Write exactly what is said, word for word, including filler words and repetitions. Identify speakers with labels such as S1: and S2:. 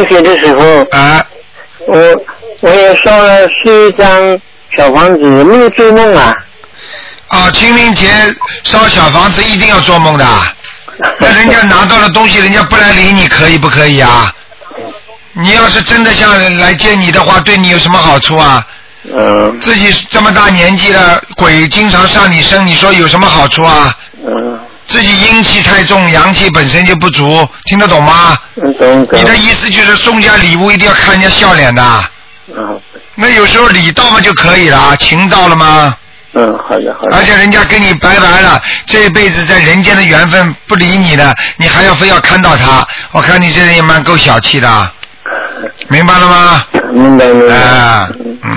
S1: 节的时候，
S2: 啊，
S1: 我我也烧了十一张小房子，没有做梦啊。
S2: 啊，清明节烧小房子一定要做梦的。那人家拿到了东西，人家不来理你，可以不可以啊？你要是真的想来见你的话，对你有什么好处啊？
S1: 嗯。
S2: 自己这么大年纪了，鬼经常上你身，你说有什么好处啊？
S1: 嗯。
S2: 自己阴气太重，阳气本身就不足，听得懂吗？
S1: 嗯，懂懂。
S2: 你的意思就是送家礼物一定要看人家笑脸的。
S1: 嗯。
S2: 那有时候礼到嘛就可以了，情到了吗？
S1: 嗯，好的好的。
S2: 而且人家跟你拜拜了，这一辈子在人间的缘分不理你的，你还要非要看到他，我看你这人也蛮够小气的，明白了吗？
S1: 明白明白。
S2: 啊。